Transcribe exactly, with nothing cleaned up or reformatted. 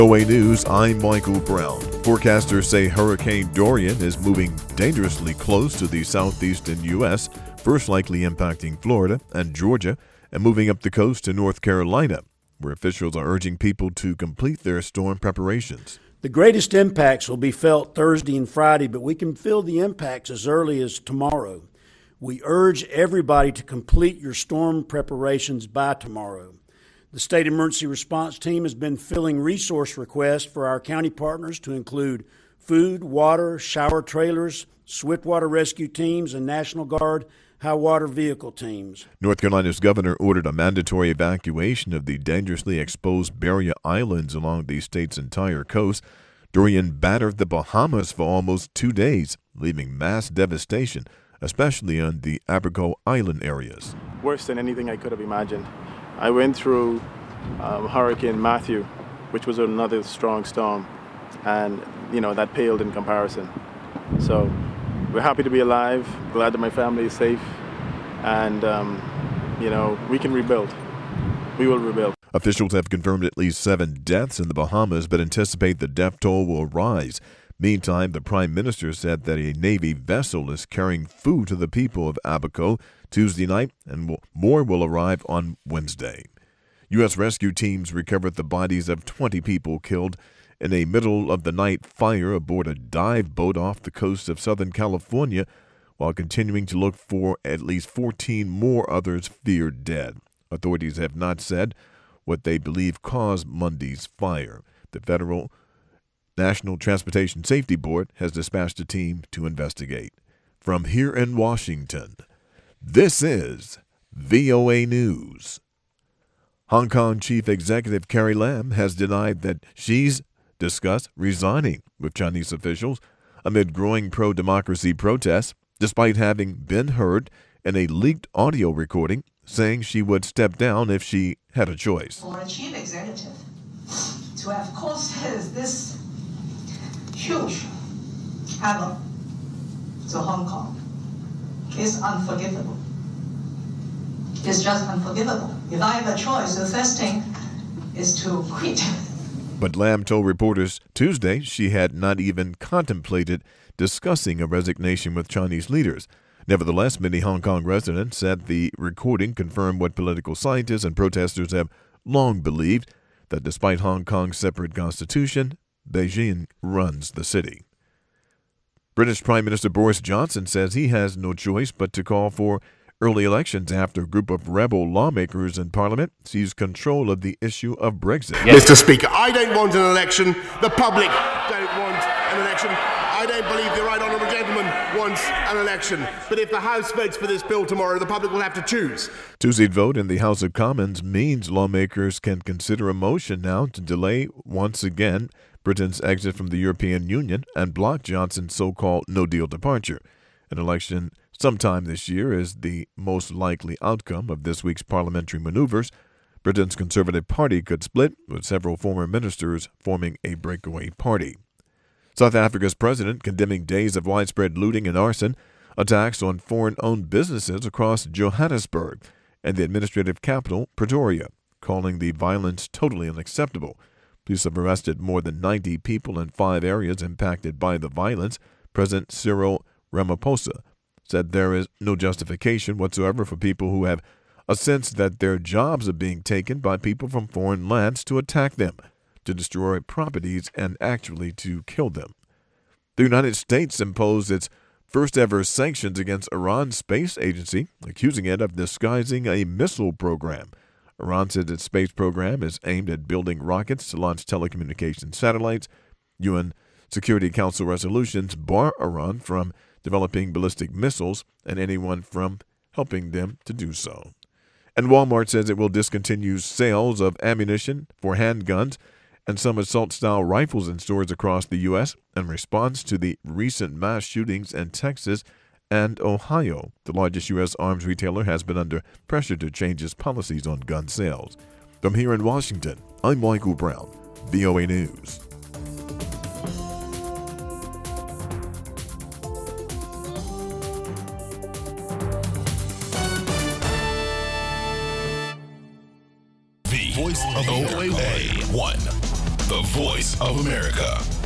V O A News, I'm Michael Brown. Forecasters say Hurricane Dorian is moving dangerously close to the southeastern U S, first likely impacting Florida and Georgia, and moving up the coast to North Carolina, where officials are urging people to complete their storm preparations. The greatest impacts will be felt Thursday and Friday, but we can feel the impacts as early as tomorrow. We urge everybody to complete your storm preparations by tomorrow. The State Emergency Response Team has been filling resource requests for our county partners to include food, water, shower trailers, swiftwater rescue teams, and National Guard high water vehicle teams. North Carolina's governor ordered a mandatory evacuation of the dangerously exposed barrier islands along the state's entire coast. Dorian battered the Bahamas for almost two days, leaving mass devastation, especially on the Abaco Island areas. Worse than anything I could have imagined. I went through um, Hurricane Matthew, which was another strong storm, and, you know, that paled in comparison. So we're happy to be alive, glad that my family is safe, and, um, you know, we can rebuild. We will rebuild. Officials have confirmed at least seven deaths in the Bahamas, but anticipate the death toll will rise. Meantime, the Prime Minister said that a Navy vessel is carrying food to the people of Abaco Tuesday night, and more will arrive on Wednesday. U S rescue teams recovered the bodies of twenty people killed in a middle-of-the-night fire aboard a dive boat off the coast of Southern California, while continuing to look for at least fourteen more others feared dead. Authorities have not said what they believe caused Monday's fire. The Federal National Transportation Safety Board has dispatched a team to investigate. From here in Washington, this is V O A News. Hong Kong Chief Executive Carrie Lam has denied that she's discussed resigning with Chinese officials amid growing pro-democracy protests, despite having been heard in a leaked audio recording saying she would step down if she had a choice. For a chief executive to have caused this huge havoc to Hong Kong is unforgivable. It's just unforgivable. If I have a choice, the first thing is to quit. But Lam told reporters Tuesday she had not even contemplated discussing a resignation with Chinese leaders. Nevertheless, many Hong Kong residents said the recording confirmed what political scientists and protesters have long believed, that despite Hong Kong's separate constitution, Beijing runs the city. British Prime Minister Boris Johnson says he has no choice but to call for early elections after a group of rebel lawmakers in Parliament seized control of the issue of Brexit. Yes. Mister Speaker, I don't want an election. The public don't want an election. I don't believe the right honourable gentleman wants an election. But if the House votes for this bill tomorrow, the public will have to choose. Tuesday's vote in the House of Commons means lawmakers can consider a motion now to delay once again Britain's exit from the European Union and block Johnson's so-called no-deal departure. An election sometime this year is the most likely outcome of this week's parliamentary maneuvers. Britain's Conservative Party could split, with several former ministers forming a breakaway party. South Africa's president condemning days of widespread looting and arson, attacks on foreign-owned businesses across Johannesburg and the administrative capital, Pretoria, calling the violence totally unacceptable. Police have arrested more than ninety people in five areas impacted by the violence. President Cyril Ramaphosa said there is no justification whatsoever for people who have a sense that their jobs are being taken by people from foreign lands to attack them, to destroy properties, and actually to kill them. The United States imposed its first-ever sanctions against Iran's space agency, accusing it of disguising a missile program. Iran said its space program is aimed at building rockets to launch telecommunications satellites. U N Security Council resolutions bar Iran from developing ballistic missiles and anyone from helping them to do so. And Walmart says it will discontinue sales of ammunition for handguns and some assault-style rifles in stores across the U S in response to the recent mass shootings in Texas and Ohio. The largest U S arms retailer has been under pressure to change its policies on gun sales. From here in Washington, I'm Michael Brown, V O A News. The voice of O A one, the voice voice of America,